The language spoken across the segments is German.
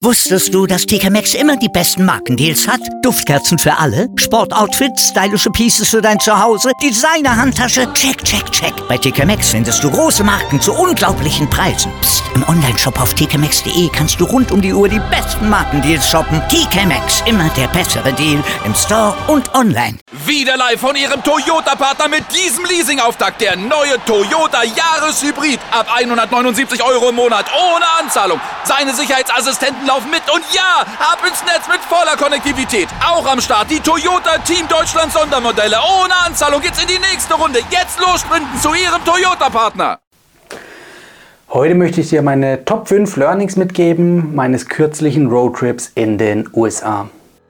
Wusstest du, dass TK Maxx immer die besten Markendeals hat? Duftkerzen für alle, Sportoutfits, stylische Pieces für dein Zuhause, Designer-Handtasche, check, check, check. Bei TK Maxx findest du große Marken zu unglaublichen Preisen. Psst. Im Onlineshop auf tkmaxx.de kannst du rund um die Uhr die besten Markendeals shoppen. TK Maxx, immer der bessere Deal im Store und online. Wieder live von Ihrem Toyota-Partner mit diesem Leasing-Auftakt. Der neue Toyota Jahreshybrid. Ab 179 € im Monat. Ohne Anzahlung. Seine Sicherheitsassistenten laufen mit. Und ja, ab ins Netz mit voller Konnektivität. Auch am Start die Toyota Team Deutschland Sondermodelle. Ohne Anzahlung geht's in die nächste Runde. Jetzt los sprinten zu Ihrem Toyota-Partner. Heute möchte ich dir meine Top 5 Learnings mitgeben meines kürzlichen Roadtrips in den USA.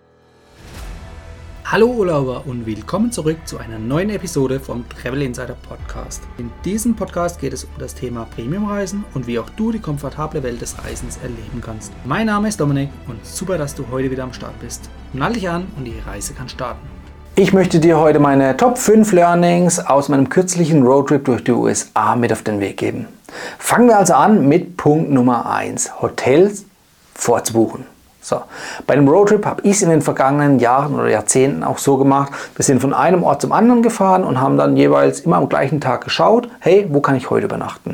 Hallo Urlauber und willkommen zurück zu einer neuen Episode vom Travel Insider Podcast. In diesem Podcast geht es um das Thema Premiumreisen und wie auch du die komfortable Welt des Reisens erleben kannst. Mein Name ist Dominik und super, dass du heute wieder am Start bist. Nall dich an und die Reise kann starten. Ich möchte dir heute meine Top 5 Learnings aus meinem kürzlichen Roadtrip durch die USA mit auf den Weg geben. Fangen wir also an mit Punkt Nummer 1, Hotels vorzubuchen. So, bei dem Roadtrip habe ich es in den vergangenen Jahren oder Jahrzehnten auch so gemacht. Wir sind von einem Ort zum anderen gefahren und haben dann jeweils immer am gleichen Tag geschaut, hey, wo kann ich heute übernachten?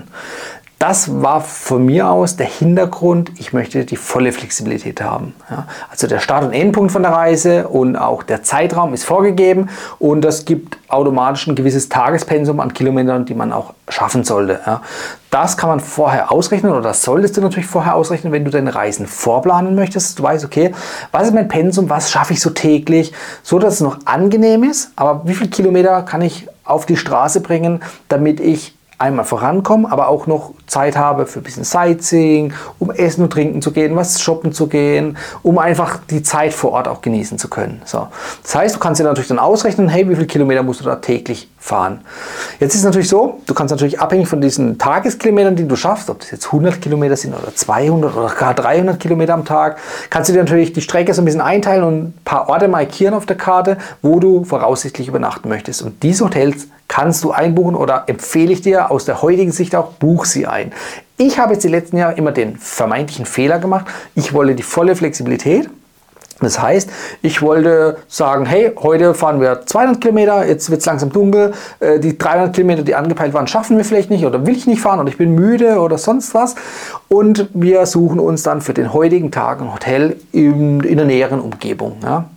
Das war von mir aus der Hintergrund, ich möchte die volle Flexibilität haben. Ja, also der Start- und Endpunkt von der Reise und auch der Zeitraum ist vorgegeben und das gibt automatisch ein gewisses Tagespensum an Kilometern, die man auch schaffen sollte. Ja, das kann man vorher ausrechnen oder das solltest du natürlich vorher ausrechnen, wenn du deine Reisen vorplanen möchtest. Du weißt, okay, was ist mein Pensum, was schaffe ich so täglich, so dass es noch angenehm ist, aber wie viele Kilometer kann ich auf die Straße bringen, damit ich einmal vorankommen, aber auch noch Zeit habe für ein bisschen Sightseeing, um essen und trinken zu gehen, was shoppen zu gehen, um einfach die Zeit vor Ort auch genießen zu können. So. Das heißt, du kannst dir natürlich dann ausrechnen, hey, wie viele Kilometer musst du da täglich fahren. Jetzt ist es natürlich so, du kannst natürlich abhängig von diesen Tageskilometern, die du schaffst, ob das jetzt 100 Kilometer sind oder 200 oder gar 300 Kilometer am Tag, kannst du dir natürlich die Strecke so ein bisschen einteilen und ein paar Orte markieren auf der Karte, wo du voraussichtlich übernachten möchtest. Und diese Hotels kannst du einbuchen oder empfehle ich dir aus der heutigen Sicht auch, buch sie ein. Ich habe jetzt die letzten Jahre immer den vermeintlichen Fehler gemacht. Ich wollte die volle Flexibilität. Das heißt, ich wollte sagen, hey, heute fahren wir 200 Kilometer, jetzt wird es langsam dunkel, die 300 Kilometer, die angepeilt waren, schaffen wir vielleicht nicht oder will ich nicht fahren oder ich bin müde oder sonst was. Und wir suchen uns dann für den heutigen Tag ein Hotel in der näheren Umgebung. Ja?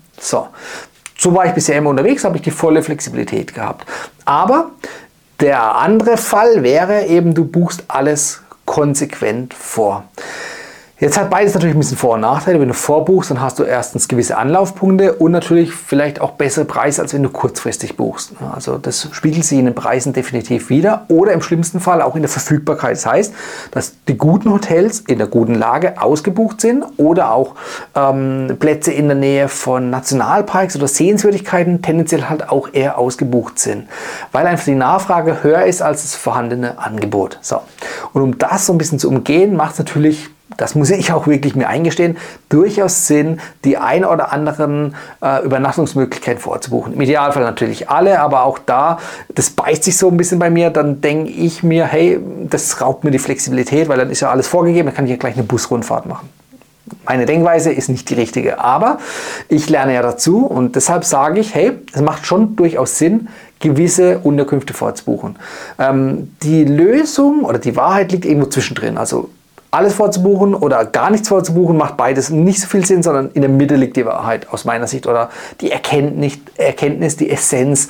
So war ich bisher immer unterwegs, habe ich die volle Flexibilität gehabt. Aber der andere Fall wäre eben, du buchst alles konsequent vor. Jetzt hat beides natürlich ein bisschen Vor- und Nachteile. Wenn du vorbuchst, dann hast du erstens gewisse Anlaufpunkte und natürlich vielleicht auch bessere Preise, als wenn du kurzfristig buchst. Also das spiegelt sich in den Preisen definitiv wider oder im schlimmsten Fall auch in der Verfügbarkeit. Das heißt, dass die guten Hotels in der guten Lage ausgebucht sind oder auch Plätze in der Nähe von Nationalparks oder Sehenswürdigkeiten tendenziell halt auch eher ausgebucht sind, weil einfach die Nachfrage höher ist als das vorhandene Angebot. So. Und um das so ein bisschen zu umgehen, macht es natürlich, das muss ich auch wirklich mir eingestehen, durchaus Sinn, die ein oder anderen Übernachtungsmöglichkeiten vorzubuchen. Im Idealfall natürlich alle, aber auch da, das beißt sich so ein bisschen bei mir, dann denke ich mir, hey, das raubt mir die Flexibilität, weil dann ist ja alles vorgegeben, dann kann ich ja gleich eine Busrundfahrt machen. Meine Denkweise ist nicht die richtige, aber ich lerne ja dazu und deshalb sage ich, hey, es macht schon durchaus Sinn, gewisse Unterkünfte vorzubuchen. Die Lösung oder die Wahrheit liegt irgendwo zwischendrin, also alles vorzubuchen oder gar nichts vorzubuchen, macht beides nicht so viel Sinn, sondern in der Mitte liegt die Wahrheit aus meiner Sicht oder die Erkenntnis, die Essenz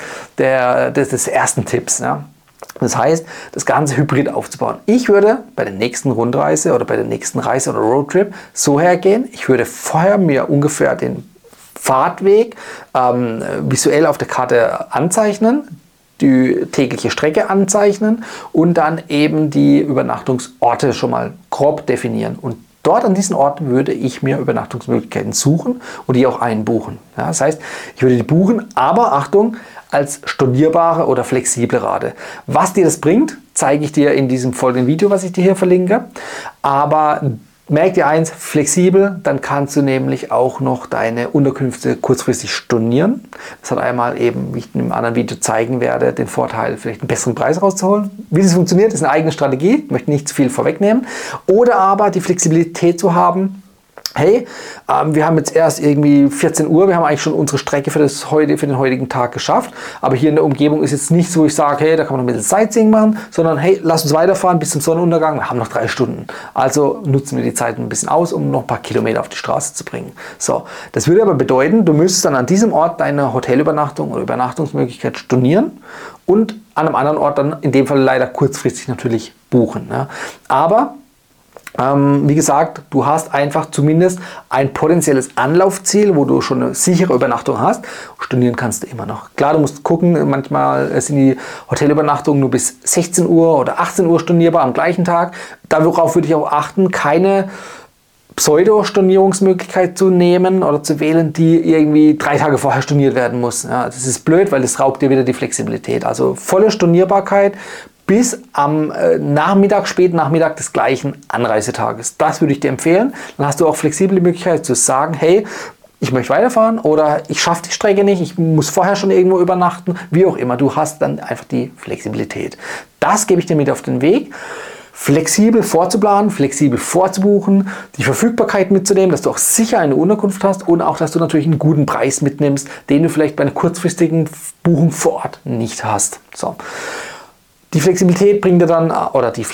des ersten Tipps. Ja. Das heißt, das Ganze hybrid aufzubauen. Ich würde bei der nächsten Rundreise oder bei der nächsten Reise oder Roadtrip so hergehen, ich würde vorher mir ungefähr den Fahrtweg visuell auf der Karte anzeichnen, die tägliche Strecke anzeichnen und dann eben die Übernachtungsorte schon mal grob definieren. Und dort an diesen Orten würde ich mir Übernachtungsmöglichkeiten suchen und die auch einbuchen. Ja, das heißt, ich würde die buchen, aber Achtung, als stornierbare oder flexible Rate. Was dir das bringt, zeige ich dir in diesem folgenden Video, was ich dir hier verlinke. Aber merk dir eins, flexibel, dann kannst du nämlich auch noch deine Unterkünfte kurzfristig stornieren. Das hat einmal eben, wie ich in einem anderen Video zeigen werde, den Vorteil, vielleicht einen besseren Preis rauszuholen. Wie das funktioniert, ist eine eigene Strategie, ich möchte nicht zu viel vorwegnehmen. Oder aber die Flexibilität zu haben, hey, wir haben jetzt erst irgendwie 14 Uhr, wir haben eigentlich schon unsere Strecke für den heutigen Tag geschafft, aber hier in der Umgebung ist jetzt nicht so, ich sage, hey, da kann man noch ein bisschen Sightseeing machen, sondern hey, lass uns weiterfahren bis zum Sonnenuntergang, wir haben noch 3 Stunden. Also nutzen wir die Zeit ein bisschen aus, um noch ein paar Kilometer auf die Straße zu bringen. So, das würde aber bedeuten, du müsstest dann an diesem Ort deine Hotelübernachtung oder Übernachtungsmöglichkeit stornieren und an einem anderen Ort dann in dem Fall leider kurzfristig natürlich buchen. Ja. Aber wie gesagt, du hast einfach zumindest ein potenzielles Anlaufziel, wo du schon eine sichere Übernachtung hast. Stornieren kannst du immer noch. Klar, du musst gucken, manchmal sind die Hotelübernachtungen nur bis 16 Uhr oder 18 Uhr stornierbar am gleichen Tag. Darauf würde ich auch achten, keine Pseudo-Stornierungsmöglichkeit zu nehmen oder zu wählen, die irgendwie 3 Tage vorher storniert werden muss. Ja, das ist blöd, weil das raubt dir wieder die Flexibilität. Also volle Stornierbarkeit bis am späten Nachmittag des gleichen Anreisetages. Das würde ich dir empfehlen. Dann hast du auch flexibel die Möglichkeit zu sagen, hey, ich möchte weiterfahren oder ich schaffe die Strecke nicht, ich muss vorher schon irgendwo übernachten, wie auch immer. Du hast dann einfach die Flexibilität. Das gebe ich dir mit auf den Weg. Flexibel vorzuplanen, flexibel vorzubuchen, die Verfügbarkeit mitzunehmen, dass du auch sicher eine Unterkunft hast und auch, dass du natürlich einen guten Preis mitnimmst, den du vielleicht bei einer kurzfristigen Buchung vor Ort nicht hast. So. Die Flexibilität bringt dir dann, oder die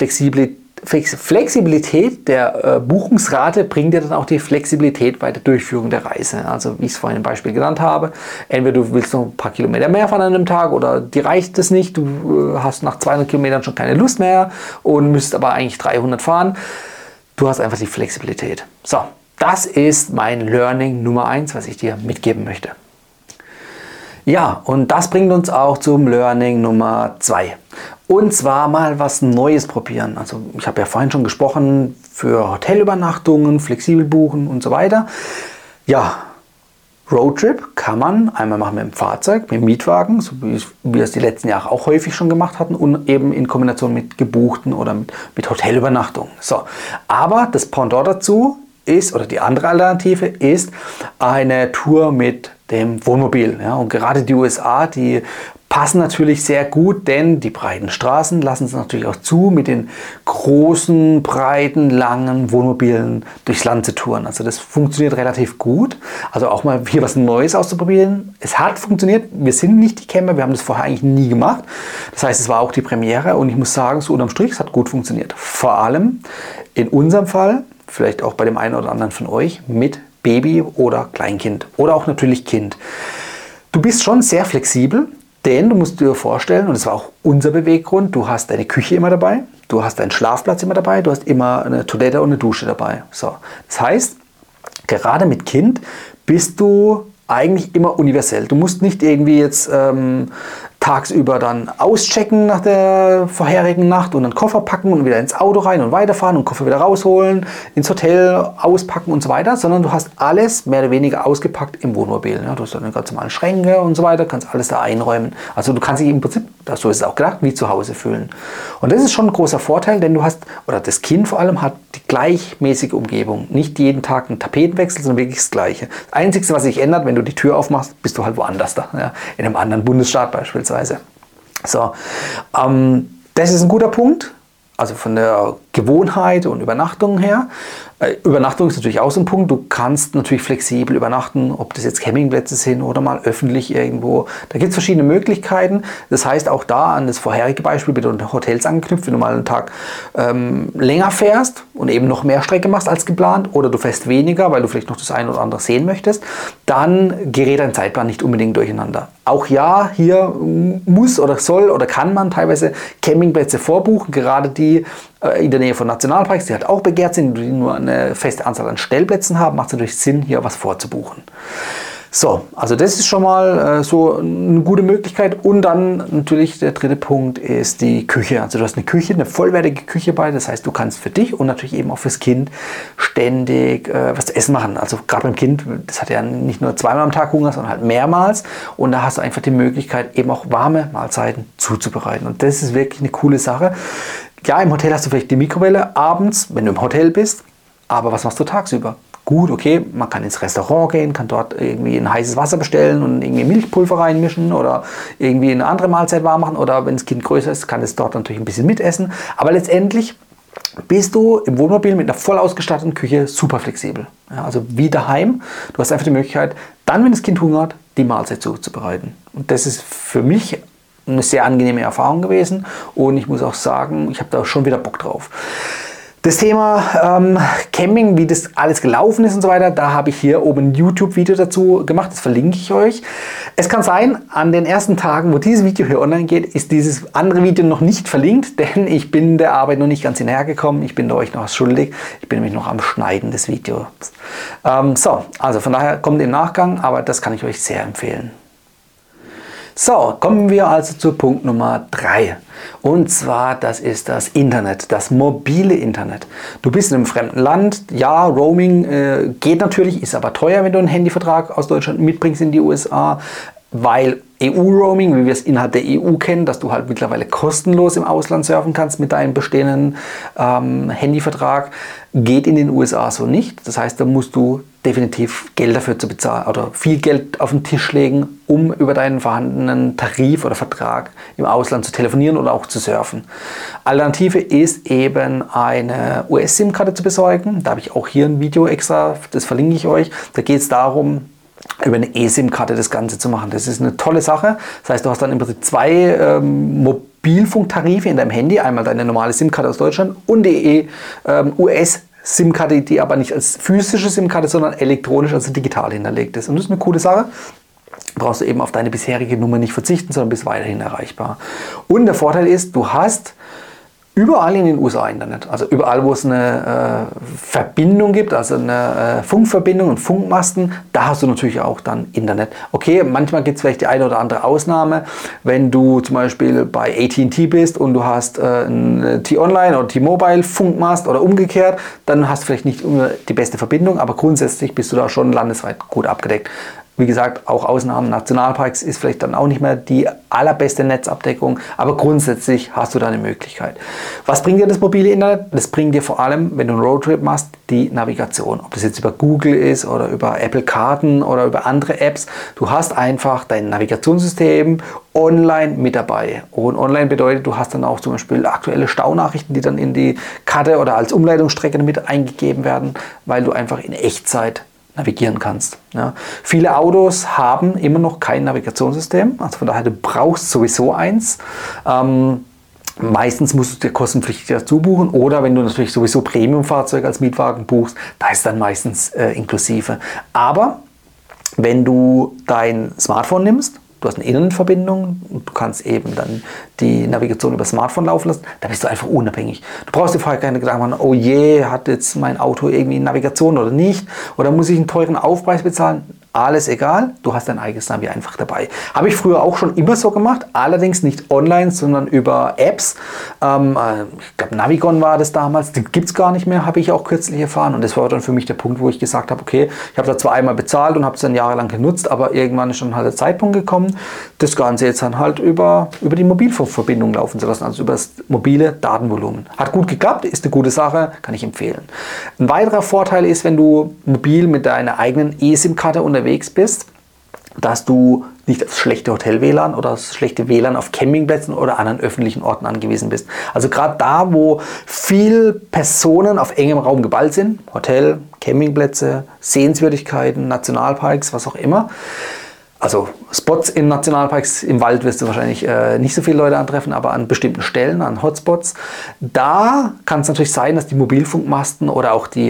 Flexibilität der Buchungsrate bringt dir dann auch die Flexibilität bei der Durchführung der Reise. Also wie ich es vorhin im Beispiel genannt habe, entweder du willst noch ein paar Kilometer mehr fahren an einem Tag oder dir reicht es nicht, du hast nach 200 Kilometern schon keine Lust mehr und müsst aber eigentlich 300 fahren. Du hast einfach die Flexibilität. So, das ist mein Learning Nummer 1, was ich dir mitgeben möchte. Ja, und das bringt uns auch zum Learning Nummer 2. Und zwar mal was Neues probieren. Also ich habe ja vorhin schon gesprochen für Hotelübernachtungen, flexibel buchen und so weiter. Ja, Roadtrip kann man einmal machen mit dem Fahrzeug, mit dem Mietwagen, so wie wir es die letzten Jahre auch häufig schon gemacht hatten und eben in Kombination mit gebuchten oder mit Hotelübernachtungen. So, aber das Pendant dazu ist, oder die andere Alternative ist eine Tour mit dem Wohnmobil. Ja, und gerade die USA, die passen natürlich sehr gut, denn die breiten Straßen lassen es natürlich auch zu, mit den großen, breiten, langen Wohnmobilen durchs Land zu touren. Also das funktioniert relativ gut. Also auch mal hier was Neues auszuprobieren. Es hat funktioniert. Wir sind nicht die Camper, wir haben das vorher eigentlich nie gemacht. Das heißt, es war auch die Premiere und ich muss sagen, so unterm Strich, es hat gut funktioniert. Vor allem in unserem Fall, vielleicht auch bei dem einen oder anderen von euch, mit Baby oder Kleinkind oder auch natürlich Kind. Du bist schon sehr flexibel, denn du musst dir vorstellen, und das war auch unser Beweggrund, du hast deine Küche immer dabei, du hast deinen Schlafplatz immer dabei, du hast immer eine Toilette und eine Dusche dabei. So. Das heißt, gerade mit Kind bist du eigentlich immer universell. Du musst nicht irgendwie jetzt tagsüber dann auschecken nach der vorherigen Nacht und dann Koffer packen und wieder ins Auto rein und weiterfahren und Koffer wieder rausholen, ins Hotel auspacken und so weiter, sondern du hast alles mehr oder weniger ausgepackt im Wohnmobil. Ja, du hast dann ganz normale Schränke und so weiter, kannst alles da einräumen. Also du kannst dich im Prinzip, so ist es auch gedacht, wie zu Hause fühlen. Und das ist schon ein großer Vorteil, denn du hast, oder das Kind vor allem hat die gleichmäßige Umgebung. Nicht jeden Tag ein Tapetenwechsel, sondern wirklich das Gleiche. Das Einzige, was sich ändert, wenn du die Tür aufmachst, bist du halt woanders da. Ja, in einem anderen Bundesstaat beispielsweise. So, das ist ein guter Punkt, also von der Gewohnheit und Übernachtung her. Übernachtung ist natürlich auch so ein Punkt. Du kannst natürlich flexibel übernachten, ob das jetzt Campingplätze sind oder mal öffentlich irgendwo. Da gibt es verschiedene Möglichkeiten. Das heißt, auch da an das vorherige Beispiel mit den Hotels angeknüpft, wenn du mal einen Tag länger fährst und eben noch mehr Strecke machst als geplant oder du fährst weniger, weil du vielleicht noch das eine oder andere sehen möchtest, dann gerät dein Zeitplan nicht unbedingt durcheinander. Auch ja, hier muss oder soll oder kann man teilweise Campingplätze vorbuchen, gerade die in der Nähe von Nationalparks, die halt auch begehrt sind, die nur eine feste Anzahl an Stellplätzen haben, macht es natürlich Sinn, hier was vorzubuchen. So, also das ist schon mal so eine gute Möglichkeit. Und dann natürlich der dritte Punkt ist die Küche. Also du hast eine Küche, eine vollwertige Küche bei. Das heißt, du kannst für dich und natürlich eben auch fürs Kind ständig was zu essen machen. Also gerade beim Kind, das hat ja nicht nur zweimal am Tag Hunger, sondern halt mehrmals. Und da hast du einfach die Möglichkeit, eben auch warme Mahlzeiten zuzubereiten. Und das ist wirklich eine coole Sache. Ja, im Hotel hast du vielleicht die Mikrowelle abends, wenn du im Hotel bist. Aber was machst du tagsüber? Gut, okay, man kann ins Restaurant gehen, kann dort irgendwie ein heißes Wasser bestellen und irgendwie Milchpulver reinmischen oder irgendwie eine andere Mahlzeit warm machen. Oder wenn das Kind größer ist, kann es dort natürlich ein bisschen mitessen. Aber letztendlich bist du im Wohnmobil mit einer voll ausgestatteten Küche super flexibel. Ja, also wie daheim. Du hast einfach die Möglichkeit, dann, wenn das Kind Hunger hat, die Mahlzeit zuzubereiten. Und das ist für mich eine sehr angenehme Erfahrung gewesen. Und ich muss auch sagen, ich habe da schon wieder Bock drauf. Das Thema Camping, wie das alles gelaufen ist und so weiter, da habe ich hier oben ein YouTube-Video dazu gemacht, das verlinke ich euch. Es kann sein, an den ersten Tagen, wo dieses Video hier online geht, ist dieses andere Video noch nicht verlinkt, denn ich bin der Arbeit noch nicht ganz hinterhergekommen. Ich bin da euch noch was schuldig. Ich bin nämlich noch am Schneiden des Videos. Also von daher kommt im Nachgang, aber das kann ich euch sehr empfehlen. So, kommen wir also zu Punkt Nummer 3. Und zwar, das ist das Internet, das mobile Internet. Du bist in einem fremden Land, ja, Roaming geht natürlich, ist aber teuer, wenn du einen Handyvertrag aus Deutschland mitbringst in die USA, weil EU-Roaming, wie wir es innerhalb der EU kennen, dass du halt mittlerweile kostenlos im Ausland surfen kannst mit deinem bestehenden Handyvertrag, geht in den USA so nicht. Das heißt, da musst du definitiv Geld dafür zu bezahlen oder viel Geld auf den Tisch legen, um über deinen vorhandenen Tarif oder Vertrag im Ausland zu telefonieren oder auch zu surfen. Alternative ist eben eine US-SIM-Karte zu besorgen. Da habe ich auch hier ein Video extra, das verlinke ich euch. Da geht es darum, über eine eSIM-Karte das Ganze zu machen. Das ist eine tolle Sache. Das heißt, du hast dann im Prinzip zwei Mobilfunktarife in deinem Handy. Einmal deine normale SIM-Karte aus Deutschland und die US-SIM-Karte, die aber nicht als physische SIM-Karte, sondern elektronisch, also digital hinterlegt ist. Und das ist eine coole Sache. Brauchst du eben auf deine bisherige Nummer nicht verzichten, sondern bist weiterhin erreichbar. Und der Vorteil ist, du hast überall in den USA Internet, also überall, wo es eine Verbindung gibt, also eine Funkverbindung und Funkmasten, da hast du natürlich auch dann Internet. Okay, manchmal gibt es vielleicht die eine oder andere Ausnahme, wenn du zum Beispiel bei AT&T bist und du hast ein T-Online oder T-Mobile Funkmast oder umgekehrt, dann hast du vielleicht nicht immer die beste Verbindung, aber grundsätzlich bist du da schon landesweit gut abgedeckt. Wie gesagt, auch Ausnahmen, Nationalparks ist vielleicht dann auch nicht mehr die allerbeste Netzabdeckung, aber grundsätzlich hast du da eine Möglichkeit. Was bringt dir das mobile Internet? Das bringt dir vor allem, wenn du einen Roadtrip machst, die Navigation. Ob das jetzt über Google ist oder über Apple Karten oder über andere Apps. Du hast einfach dein Navigationssystem online mit dabei. Und online bedeutet, du hast dann auch zum Beispiel aktuelle Staunachrichten, die dann in die Karte oder als Umleitungsstrecke mit eingegeben werden, weil du einfach in Echtzeit navigieren kannst. Ja. Viele Autos haben immer noch kein Navigationssystem, also von daher, du brauchst sowieso eins. Meistens musst du dir kostenpflichtig dazu buchen oder wenn du natürlich sowieso Premium-Fahrzeuge als Mietwagen buchst, da ist dann meistens inklusive. Aber wenn du dein Smartphone nimmst, du hast eine Internetverbindung und du kannst eben dann die Navigation über das Smartphone laufen lassen, da bist du einfach unabhängig. Du brauchst dir vorher keine Gedanken machen, oh je, hat jetzt mein Auto irgendwie Navigation oder nicht? Oder muss ich einen teuren Aufpreis bezahlen? Alles egal, du hast dein eigenes Navi einfach dabei. Habe ich früher auch schon immer so gemacht, allerdings nicht online, sondern über Apps. Ich glaube, Navigon war das damals, die gibt es gar nicht mehr, habe ich auch kürzlich erfahren. Und das war dann für mich der Punkt, wo ich gesagt habe, okay, ich habe da zwar einmal bezahlt und habe es dann jahrelang genutzt, aber irgendwann ist dann halt der Zeitpunkt gekommen, das Ganze jetzt dann halt über die Mobilfunkverbindung laufen zu lassen, also über das mobile Datenvolumen. Hat gut geklappt, ist eine gute Sache, kann ich empfehlen. Ein weiterer Vorteil ist, wenn du mobil mit deiner eigenen eSIM-Karte unterwegs bist, dass du nicht auf schlechte Hotel-WLAN oder auf schlechte WLAN auf Campingplätzen oder anderen öffentlichen Orten angewiesen bist. Also gerade da, wo viele Personen auf engem Raum geballt sind, Hotel, Campingplätze, Sehenswürdigkeiten, Nationalparks, was auch immer. Also Spots in Nationalparks, im Wald wirst du wahrscheinlich nicht so viele Leute antreffen, aber an bestimmten Stellen, an Hotspots, da kann es natürlich sein, dass die Mobilfunkmasten oder auch die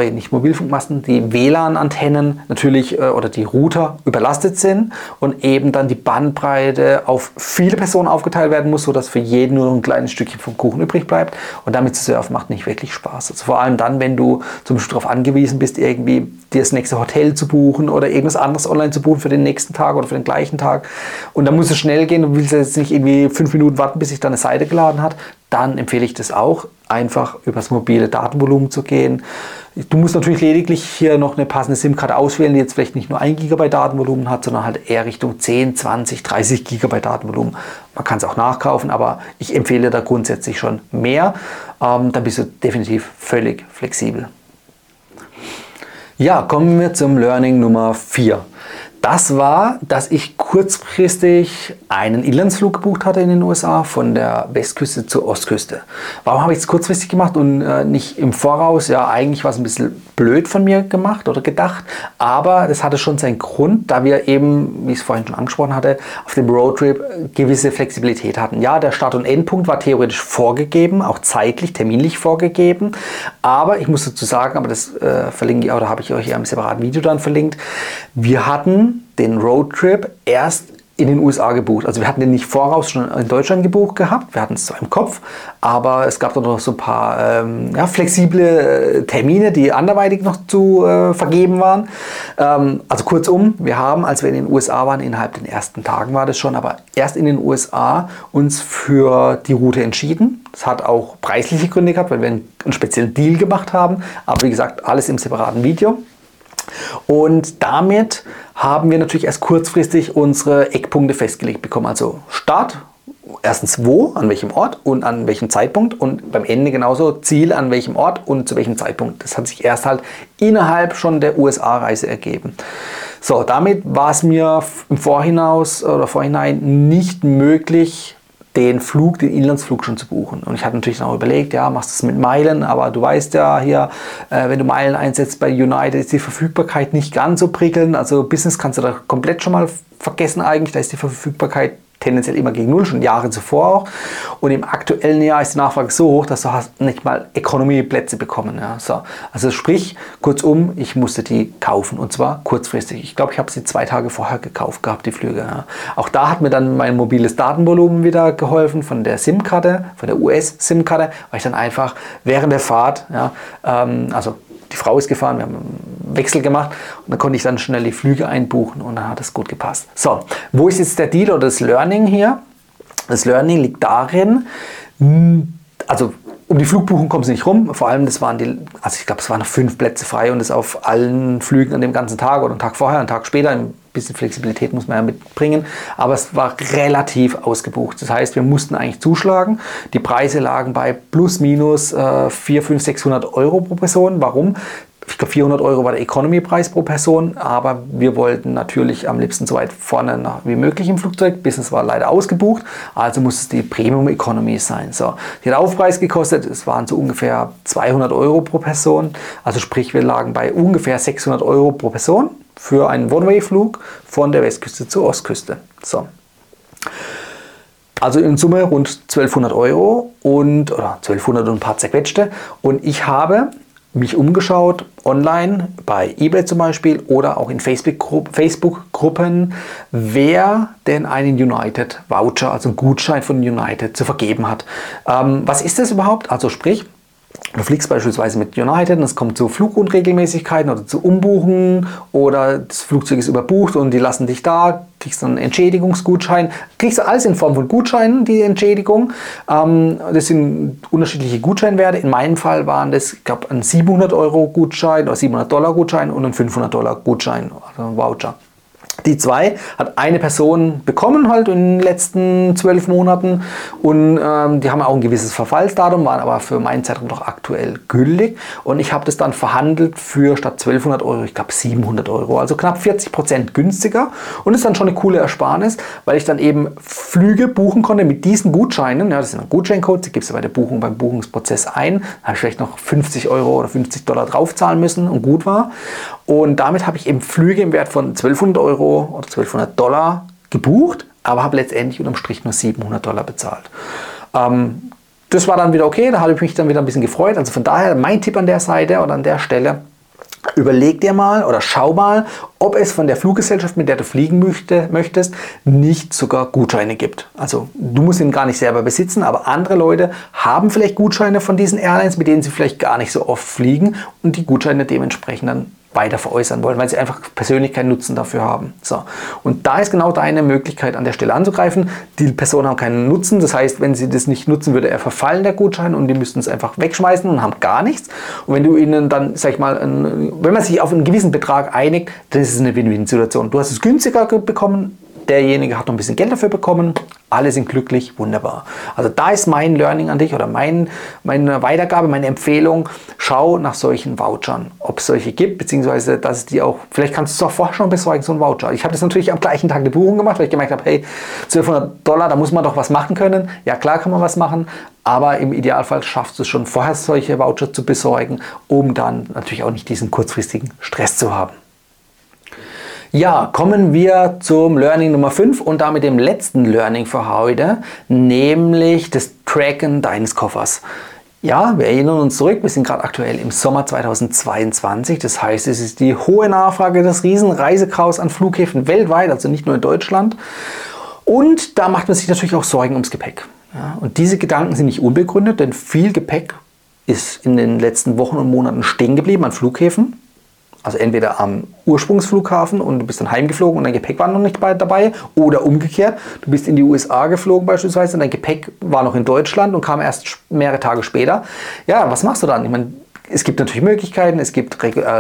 WLAN-Antennen natürlich oder die Router überlastet sind und eben dann die Bandbreite auf viele Personen aufgeteilt werden muss, sodass für jeden nur noch ein kleines Stückchen vom Kuchen übrig bleibt und damit zu surfen macht nicht wirklich Spaß. Also vor allem dann, wenn du zum Beispiel darauf angewiesen bist, irgendwie dir das nächste Hotel zu buchen oder irgendwas anderes online zu buchen für den nächsten Tag oder für den gleichen Tag und dann muss es schnell gehen und willst jetzt nicht irgendwie 5 Minuten warten, bis sich da eine Seite geladen hat, dann empfehle ich das auch, einfach übers mobile Datenvolumen zu gehen. Du musst natürlich lediglich hier noch eine passende SIM-Karte auswählen, die jetzt vielleicht nicht nur 1 GB Datenvolumen hat, sondern halt eher Richtung 10, 20, 30 GB Datenvolumen. Man kann es auch nachkaufen, aber ich empfehle da grundsätzlich schon mehr. Dann bist du definitiv völlig flexibel. Ja, kommen wir zum Learning Nummer 4. Das war, dass ich kurzfristig einen Inlandsflug gebucht hatte in den USA von der Westküste zur Ostküste. Warum habe ich es kurzfristig gemacht und nicht im Voraus? Ja, eigentlich war es ein bisschen blöd von mir gemacht oder gedacht, aber das hatte schon seinen Grund, da wir eben, wie ich es vorhin schon angesprochen hatte, auf dem Roadtrip gewisse Flexibilität hatten. Ja, der Start- und Endpunkt war theoretisch vorgegeben, auch zeitlich, terminlich vorgegeben, aber ich muss dazu sagen, aber das verlinke ich, oder habe ich euch ja im separaten Video dann verlinkt, wir hatten den Roadtrip erst in den USA gebucht. Also wir hatten den nicht voraus schon in Deutschland gebucht gehabt. Wir hatten es zwar im Kopf, aber es gab dann noch so ein paar flexible Termine, die anderweitig noch zu vergeben waren. Also kurzum, wir haben, als wir in den USA waren, innerhalb den ersten Tagen war das schon, aber erst in den USA uns für die Route entschieden. Das hat auch preisliche Gründe gehabt, weil wir einen speziellen Deal gemacht haben. Aber wie gesagt, alles im separaten Video. Und damit haben wir natürlich erst kurzfristig unsere Eckpunkte festgelegt bekommen. Also Start, erstens wo, an welchem Ort und an welchem Zeitpunkt und beim Ende genauso Ziel an welchem Ort und zu welchem Zeitpunkt. Das hat sich erst halt innerhalb schon der USA-Reise ergeben. So, damit war es mir im Vorhinein nicht möglich, den Inlandsflug schon zu buchen. Und ich hatte natürlich noch überlegt, ja, machst du es mit Meilen, aber du weißt ja hier, wenn du Meilen einsetzt bei United, ist die Verfügbarkeit nicht ganz so prickelnd. Also Business kannst du da komplett schon mal vergessen eigentlich, da ist die Verfügbarkeit tendenziell immer gegen Null, schon Jahre zuvor auch. Und im aktuellen Jahr ist die Nachfrage so hoch, dass du hast nicht mal Economy-Plätze bekommen. Ja. So. Also sprich, kurzum, ich musste die kaufen und zwar kurzfristig. Ich glaube, ich habe sie 2 Tage vorher gekauft gehabt, die Flüge. Ja. Auch da hat mir dann mein mobiles Datenvolumen wieder geholfen von der SIM-Karte, von der US-SIM-Karte, weil ich dann einfach während der Fahrt, ja, also die Frau ist gefahren, wir haben einen Wechsel gemacht und dann konnte ich dann schnell die Flüge einbuchen und dann hat es gut gepasst. So, wo ist jetzt der Deal oder das Learning hier? Das Learning liegt darin, also um die Flugbuchung kommt es nicht rum, vor allem das waren ich glaube es waren noch 5 Plätze frei und das auf allen Flügen an dem ganzen Tag oder einen Tag vorher, einen Tag später. Ein bisschen Flexibilität muss man ja mitbringen, aber es war relativ ausgebucht. Das heißt, wir mussten eigentlich zuschlagen. Die Preise lagen bei plus minus 400, 500, 600 Euro pro Person. Warum? Ich glaube 400 Euro war der Economy-Preis pro Person, aber wir wollten natürlich am liebsten so weit vorne wie möglich im Flugzeug. Business war leider ausgebucht, also musste es die Premium Economy sein. So, die hat Aufpreis gekostet, es waren so ungefähr 200 Euro pro Person, also sprich wir lagen bei ungefähr 600 Euro pro Person für einen One-Way-Flug von der Westküste zur Ostküste. So. Also in Summe rund 1200 Euro oder 1200 und ein paar zerquetschte und ich habe mich umgeschaut, online, bei eBay zum Beispiel oder auch in Facebook-Gruppen, wer denn einen United-Voucher, also einen Gutschein von United zu vergeben hat. Was ist das überhaupt? Also sprich, du fliegst beispielsweise mit United und es kommt zu Flugunregelmäßigkeiten oder zu Umbuchen oder das Flugzeug ist überbucht und die lassen dich da, kriegst dann einen Entschädigungsgutschein. Kriegst du alles in Form von Gutscheinen, die Entschädigung. Das sind unterschiedliche Gutscheinwerte. In meinem Fall waren das, ich glaube, ein 700 Euro Gutschein oder 700 $, Gutschein und ein 500 $ Gutschein, also ein Voucher. Die 2 hat eine Person bekommen halt in den letzten 12 Monaten und die haben auch ein gewisses Verfallsdatum, waren aber für meinen Zeitraum noch aktuell gültig und ich habe das dann verhandelt für statt 1200 Euro, ich glaube 700 Euro, also knapp 40% günstiger und ist dann schon eine coole Ersparnis, weil ich dann eben Flüge buchen konnte mit diesen Gutscheinen, ja, das sind Gutscheincodes, die gibst du bei der Buchung beim Buchungsprozess ein, da habe ich vielleicht noch 50 Euro oder 50 $ draufzahlen müssen und gut war und damit habe ich eben Flüge im Wert von 1200 Euro oder 1200 $ gebucht, aber habe letztendlich unterm Strich nur 700 $ bezahlt. Das war dann wieder okay, da habe ich mich dann wieder ein bisschen gefreut. Also von daher mein Tipp an der Seite oder an der Stelle, überleg dir mal oder schau mal, ob es von der Fluggesellschaft, mit der du fliegen möchtest, nicht sogar Gutscheine gibt. Also du musst ihn gar nicht selber besitzen, aber andere Leute haben vielleicht Gutscheine von diesen Airlines, mit denen sie vielleicht gar nicht so oft fliegen und die Gutscheine dementsprechend dann weiter veräußern wollen, weil sie einfach persönlich keinen Nutzen dafür haben. So. Und da ist genau deine Möglichkeit, an der Stelle anzugreifen. Die Personen haben keinen Nutzen, das heißt, wenn sie das nicht nutzen, würde er verfallen, der Gutschein, und die müssten es einfach wegschmeißen und haben gar nichts. Und wenn du ihnen dann, sag ich mal, wenn man sich auf einen gewissen Betrag einigt, dann ist es eine Win-Win-Situation. Du hast es günstiger bekommen, derjenige hat noch ein bisschen Geld dafür bekommen, alle sind glücklich, wunderbar. Also da ist mein Learning an dich oder meine Weitergabe, meine Empfehlung, schau nach solchen Vouchern, ob es solche gibt, beziehungsweise dass es die auch, vielleicht kannst du es auch vorher schon besorgen, so ein Voucher. Ich habe das natürlich am gleichen Tag eine Buchung gemacht, weil ich gemerkt habe, hey, $1200, da muss man doch was machen können. Ja, klar kann man was machen, aber im Idealfall schaffst du es schon vorher, solche Voucher zu besorgen, um dann natürlich auch nicht diesen kurzfristigen Stress zu haben. Ja, kommen wir zum Learning Nummer 5 und damit dem letzten Learning für heute, nämlich das Tracken deines Koffers. Ja, wir erinnern uns zurück, wir sind gerade aktuell im Sommer 2022, das heißt, es ist die hohe Nachfrage des Riesenreisechaos an Flughäfen weltweit, also nicht nur in Deutschland. Und da macht man sich natürlich auch Sorgen ums Gepäck. Ja, und diese Gedanken sind nicht unbegründet, denn viel Gepäck ist in den letzten Wochen und Monaten stehen geblieben an Flughäfen. Also entweder am Ursprungsflughafen und du bist dann heimgeflogen und dein Gepäck war noch nicht dabei, oder umgekehrt, du bist in die USA geflogen beispielsweise und dein Gepäck war noch in Deutschland und kam erst mehrere Tage später. Ja, was machst du dann? Ich meine, es gibt natürlich Möglichkeiten, es gibt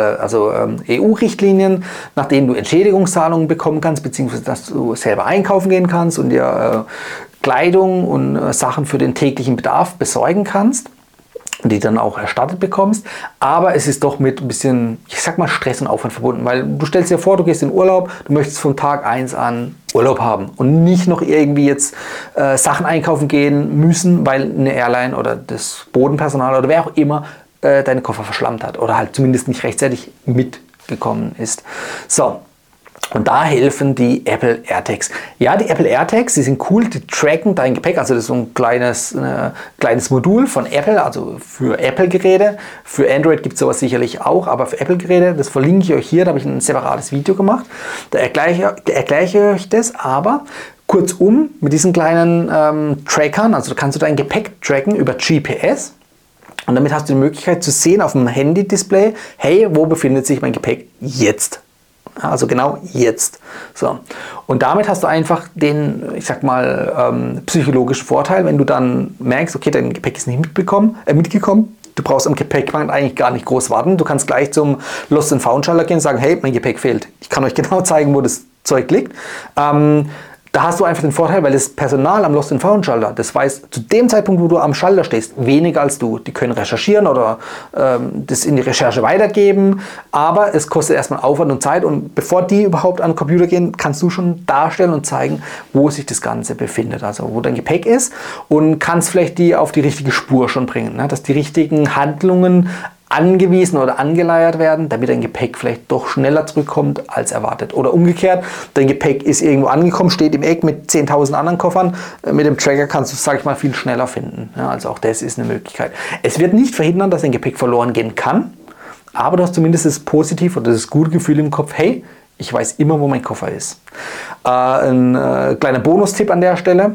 EU-Richtlinien, nach denen du Entschädigungszahlungen bekommen kannst, beziehungsweise dass du selber einkaufen gehen kannst und dir Kleidung und Sachen für den täglichen Bedarf besorgen kannst, die dann auch erstattet bekommst, aber es ist doch mit ein bisschen, ich sag mal, Stress und Aufwand verbunden, weil du stellst dir vor, du gehst in Urlaub, du möchtest von Tag 1 an Urlaub haben und nicht noch irgendwie jetzt Sachen einkaufen gehen müssen, weil eine Airline oder das Bodenpersonal oder wer auch immer deine Koffer verschlammt hat oder halt zumindest nicht rechtzeitig mitgekommen ist. So. Und da helfen die Apple AirTags. Ja, die Apple AirTags, die sind cool, die tracken dein Gepäck. Also das ist so ein kleines Modul von Apple, also für Apple-Geräte. Für Android gibt es sowas sicherlich auch, aber für Apple-Geräte, das verlinke ich euch hier, da habe ich ein separates Video gemacht. Da erkläre ich euch das, aber kurzum, mit diesen kleinen Trackern, also kannst du dein Gepäck tracken über GPS. Und damit hast du die Möglichkeit zu sehen auf dem Handy-Display, hey, wo befindet sich mein Gepäck jetzt? Also genau jetzt. So. Und damit hast du einfach den, ich sag mal, psychologischen Vorteil, wenn du dann merkst, okay, dein Gepäck ist nicht mitgekommen. Du brauchst am Gepäckband eigentlich gar nicht groß warten. Du kannst gleich zum Lost and Found Schalter gehen und sagen, hey, mein Gepäck fehlt. Ich kann euch genau zeigen, wo das Zeug liegt. Da hast du einfach den Vorteil, weil das Personal am Lost and Found Schalter, das weiß zu dem Zeitpunkt, wo du am Schalter stehst, weniger als du. Die können recherchieren oder das in die Recherche weitergeben, aber es kostet erstmal Aufwand und Zeit und bevor die überhaupt an den Computer gehen, kannst du schon darstellen und zeigen, wo sich das Ganze befindet, also wo dein Gepäck ist und kannst vielleicht die auf die richtige Spur schon bringen, ne? Dass die richtigen Handlungen angewiesen oder angeleiert werden, damit dein Gepäck vielleicht doch schneller zurückkommt als erwartet. Oder umgekehrt, dein Gepäck ist irgendwo angekommen, steht im Eck mit 10.000 anderen Koffern. Mit dem Tracker kannst du es, sag ich mal, viel schneller finden. Ja, also auch das ist eine Möglichkeit. Es wird nicht verhindern, dass dein Gepäck verloren gehen kann, aber du hast zumindest das Positiv oder das gute Gefühl im Kopf, hey, ich weiß immer, wo mein Koffer ist. Ein kleiner Bonustipp an der Stelle.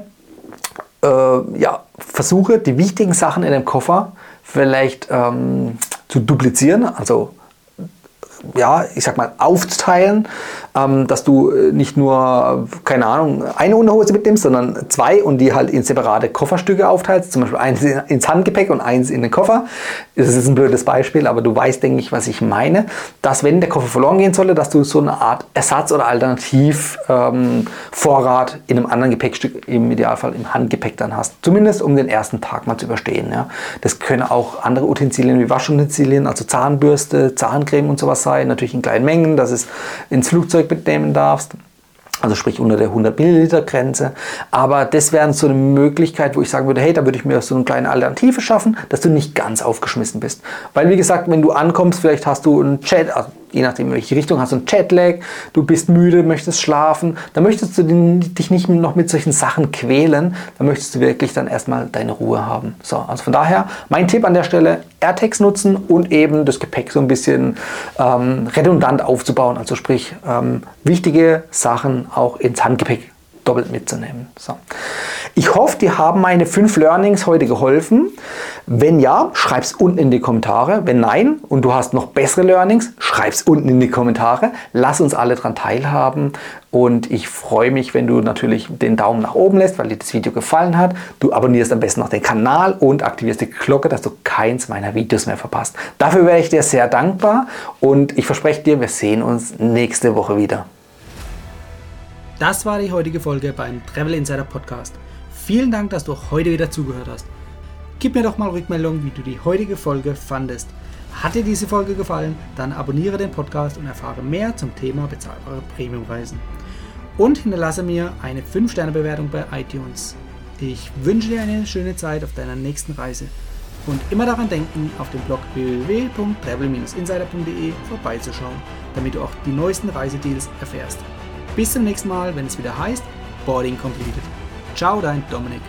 Versuche die wichtigen Sachen in dem Koffer vielleicht zu duplizieren, also ja, ich sag mal aufzuteilen, dass du nicht nur, keine Ahnung, eine Unterhose mitnimmst, sondern zwei und die halt in separate Kofferstücke aufteilst, zum Beispiel eins ins Handgepäck und eins in den Koffer. Das ist ein blödes Beispiel, aber du weißt, denke ich, was ich meine, dass wenn der Koffer verloren gehen sollte, dass du so eine Art Ersatz- oder Alternativ-Vorrat in einem anderen Gepäckstück, im Idealfall im Handgepäck dann hast. Zumindest um den ersten Tag mal zu überstehen. Ja. Das können auch andere Utensilien wie Waschutensilien, also Zahnbürste, Zahncreme und sowas sein, natürlich in kleinen Mengen, dass es ins Flugzeug mitnehmen darfst. Also sprich unter der 100 Milliliter Grenze. Aber das wäre so eine Möglichkeit, wo ich sagen würde, hey, da würde ich mir so eine kleine Alternative schaffen, dass du nicht ganz aufgeschmissen bist. Weil wie gesagt, wenn du ankommst, vielleicht hast du einen Chat, also je nachdem in welche Richtung, hast du einen Jetlag, du bist müde, möchtest schlafen, dann möchtest du dich nicht noch mit solchen Sachen quälen, dann möchtest du wirklich dann erstmal deine Ruhe haben. So, also von daher, mein Tipp an der Stelle, AirTags nutzen und eben das Gepäck so ein bisschen redundant aufzubauen, also sprich wichtige Sachen auch ins Handgepäck doppelt mitzunehmen. So. Ich hoffe, dir haben meine 5 Learnings heute geholfen. Wenn ja, schreib es unten in die Kommentare. Wenn nein und du hast noch bessere Learnings, schreib es unten in die Kommentare. Lass uns alle daran teilhaben. Und ich freue mich, wenn du natürlich den Daumen nach oben lässt, weil dir das Video gefallen hat. Du abonnierst am besten noch den Kanal und aktivierst die Glocke, dass du keins meiner Videos mehr verpasst. Dafür wäre ich dir sehr dankbar und ich verspreche dir, wir sehen uns nächste Woche wieder. Das war die heutige Folge beim Travel Insider Podcast. Vielen Dank, dass du auch heute wieder zugehört hast. Gib mir doch mal Rückmeldung, wie du die heutige Folge fandest. Hat dir diese Folge gefallen, dann abonniere den Podcast und erfahre mehr zum Thema bezahlbare Premiumreisen. Und hinterlasse mir eine 5-Sterne-Bewertung bei iTunes. Ich wünsche dir eine schöne Zeit auf deiner nächsten Reise. Und immer daran denken, auf dem Blog www.travel-insider.de vorbeizuschauen, damit du auch die neuesten Reisedeals erfährst. Bis zum nächsten Mal, wenn es wieder heißt Boarding Completed. Ciao, dein Dominik.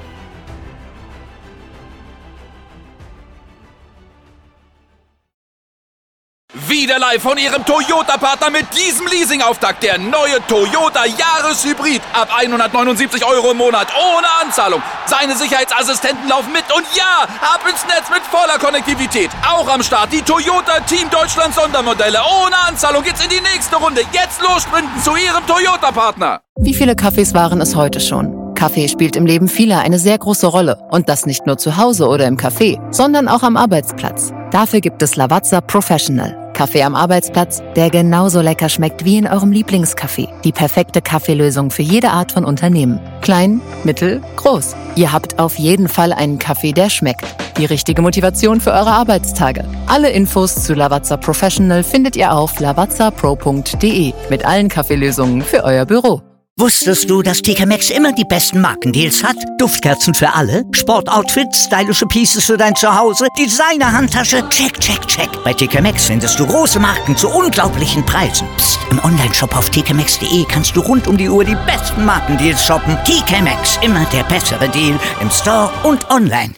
Wieder live von Ihrem Toyota-Partner mit diesem Leasing-Auftakt. Der neue Toyota Jahreshybrid. Ab 179 € im Monat. Ohne Anzahlung. Seine Sicherheitsassistenten laufen mit. Und ja, ab ins Netz mit voller Konnektivität. Auch am Start die Toyota Team Deutschland Sondermodelle. Ohne Anzahlung geht's in die nächste Runde. Jetzt los sprinten zu Ihrem Toyota-Partner. Wie viele Kaffees waren es heute schon? Kaffee spielt im Leben vieler eine sehr große Rolle. Und das nicht nur zu Hause oder im Café, sondern auch am Arbeitsplatz. Dafür gibt es Lavazza Professional. Kaffee am Arbeitsplatz, der genauso lecker schmeckt wie in eurem Lieblingscafé. Die perfekte Kaffeelösung für jede Art von Unternehmen. Klein, mittel, groß. Ihr habt auf jeden Fall einen Kaffee, der schmeckt. Die richtige Motivation für eure Arbeitstage. Alle Infos zu Lavazza Professional findet ihr auf lavazzapro.de mit allen Kaffeelösungen für euer Büro. Wusstest du, dass TK Maxx immer die besten Markendeals hat? Duftkerzen für alle, Sportoutfits, stylische Pieces für dein Zuhause, Designer-Handtasche, check, check, check. Bei TK Maxx findest du große Marken zu unglaublichen Preisen. Psst. Im Onlineshop auf tkmaxx.de kannst du rund um die Uhr die besten Markendeals shoppen. TK Maxx, immer der bessere Deal im Store und online.